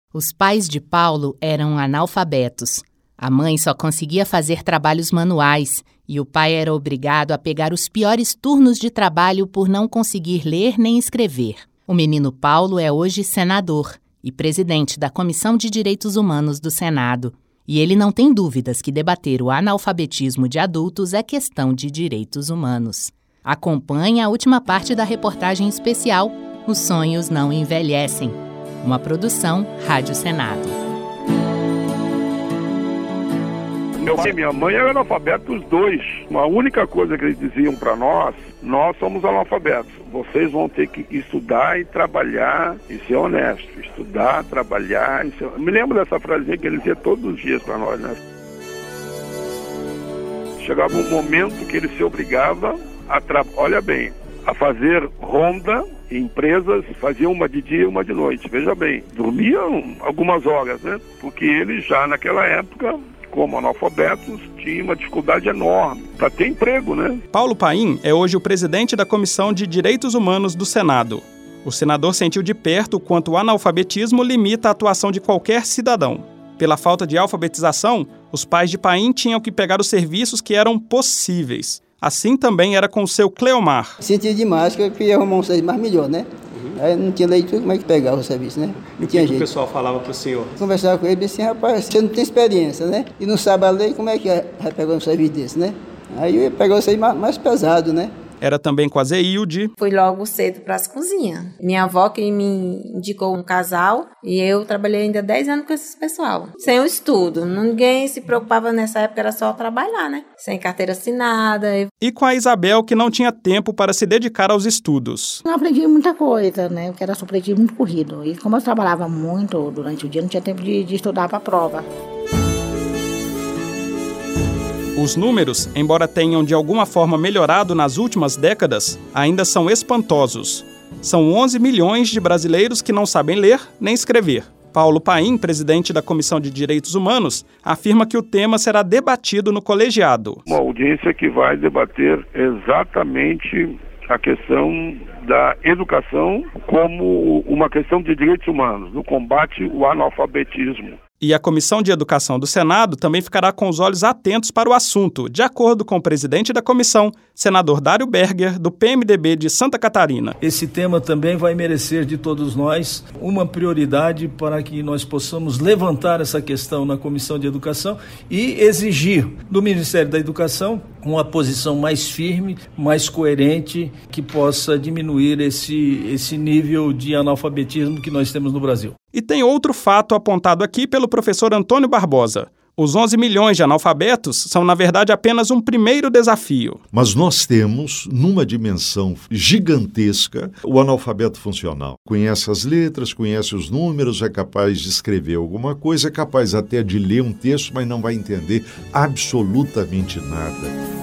Os pais de Paulo eram analfabetos. A mãe só conseguia fazer trabalhos manuais e o pai era obrigado a pegar os piores turnos de trabalho por não conseguir ler nem escrever. O menino Paulo é hoje senador e presidente da Comissão de Direitos Humanos do Senado. E ele não tem dúvidas que debater o analfabetismo de adultos é questão de direitos humanos. Acompanhe a última parte da reportagem especial Os Sonhos Não Envelhecem, uma produção Rádio Senado. Meu pai e minha mãe eram analfabetos, os dois. A única coisa que eles diziam para nós somos analfabetos. Vocês vão ter que estudar e trabalhar e ser honesto. Estudar, trabalhar e ser... Eu me lembro dessa frasinha que ele dizia todos os dias para nós, né? Chegava um momento que ele se obrigava olha bem, a fazer ronda em empresas, faziam uma de dia e uma de noite. Veja bem, dormiam algumas horas, né? Porque ele já naquela época, como analfabetos, tinha uma dificuldade enorme para ter emprego, né? Paulo Paim é hoje o presidente da Comissão de Direitos Humanos do Senado. O senador sentiu de perto o quanto o analfabetismo limita a atuação de qualquer cidadão. Pela falta de alfabetização, os pais de Paim tinham que pegar os serviços que eram possíveis. Assim também era com o seu Cleomar. Senti demais que eu queria arrumar um serviço mais melhor, né? Aí não tinha leitura, como é que pegava o serviço, né? Não tinha jeito. O pessoal falava para o senhor? Conversava com ele e disse assim, rapaz, você não tem experiência, né? E não sabe a lei, como é que vai pegar um serviço desse, né? Aí eu ia pegar o serviço mais pesado, né? Era também com a Zeilde. Fui logo cedo para as cozinhas. Minha avó que me indicou um casal e eu trabalhei ainda 10 anos com esse pessoal. Sem o estudo. Ninguém se preocupava nessa época, era só trabalhar, né? Sem carteira assinada. E com a Isabel, que não tinha tempo para se dedicar aos estudos. Eu aprendi muita coisa, né? Porque era supletivo muito corrido. E como eu trabalhava muito durante o dia, não tinha tempo de estudar para a prova. Os números, embora tenham de alguma forma melhorado nas últimas décadas, ainda são espantosos. São 11 milhões de brasileiros que não sabem ler nem escrever. Paulo Paim, presidente da Comissão de Direitos Humanos, afirma que o tema será debatido no colegiado. Uma audiência que vai debater exatamente a questão da educação como uma questão de direitos humanos, no combate ao analfabetismo. E a Comissão de Educação do Senado também ficará com os olhos atentos para o assunto, de acordo com o presidente da comissão, senador Dário Berger, do PMDB de Santa Catarina. Esse tema também vai merecer de todos nós uma prioridade para que nós possamos levantar essa questão na Comissão de Educação e exigir do Ministério da Educação uma posição mais firme, mais coerente, que possa diminuir esse nível de analfabetismo que nós temos no Brasil. E tem outro fato apontado aqui pelo professor Antônio Barbosa. Os 11 milhões de analfabetos são, na verdade, apenas um primeiro desafio. Mas nós temos, numa dimensão gigantesca, o analfabeto funcional. Conhece as letras, conhece os números, é capaz de escrever alguma coisa, é capaz até de ler um texto, mas não vai entender absolutamente nada.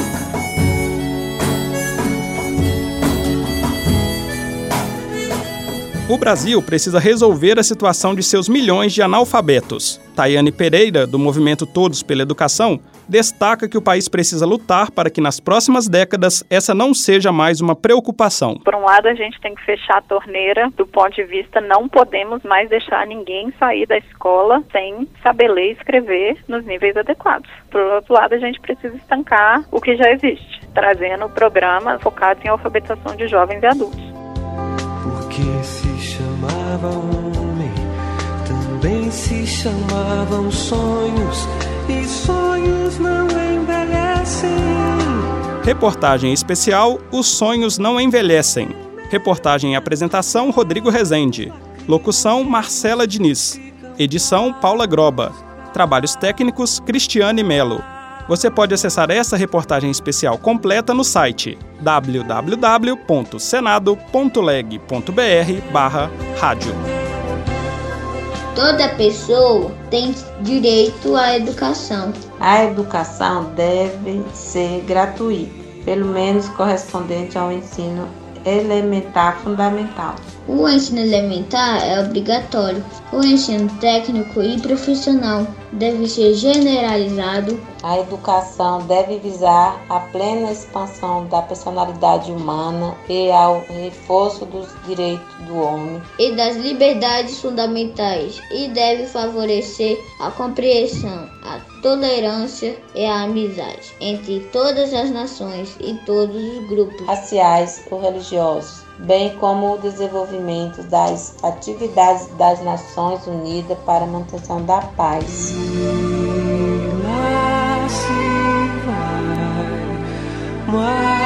O Brasil precisa resolver a situação de seus milhões de analfabetos. Tayane Pereira, do movimento Todos pela Educação, destaca que o país precisa lutar para que nas próximas décadas essa não seja mais uma preocupação. Por um lado, a gente tem que fechar a torneira do ponto de vista, não podemos mais deixar ninguém sair da escola sem saber ler e escrever nos níveis adequados. Por outro lado, a gente precisa estancar o que já existe, trazendo programas focados em alfabetização de jovens e adultos. Porque se chamava homem, também se chamavam sonhos, e sonhos não envelhecem. Reportagem especial Os Sonhos Não Envelhecem. Reportagem e apresentação Rodrigo Rezende. Locução Marcela Diniz. Edição Paula Groba. Trabalhos técnicos Cristiane Melo. Você pode acessar essa reportagem especial completa no site www.senado.leg.br/rádio. Toda pessoa tem direito à educação. A educação deve ser gratuita, pelo menos correspondente ao ensino elementar fundamental. O ensino elementar é obrigatório. O ensino técnico e profissional deve ser generalizado. A educação deve visar a plena expansão da personalidade humana e ao reforço dos direitos do homem e das liberdades fundamentais, e deve favorecer a compreensão, a tolerância e a amizade entre todas as nações e todos os grupos raciais ou religiosos, bem como o desenvolvimento das atividades das Nações Unidas para a manutenção da paz. Lá se vai,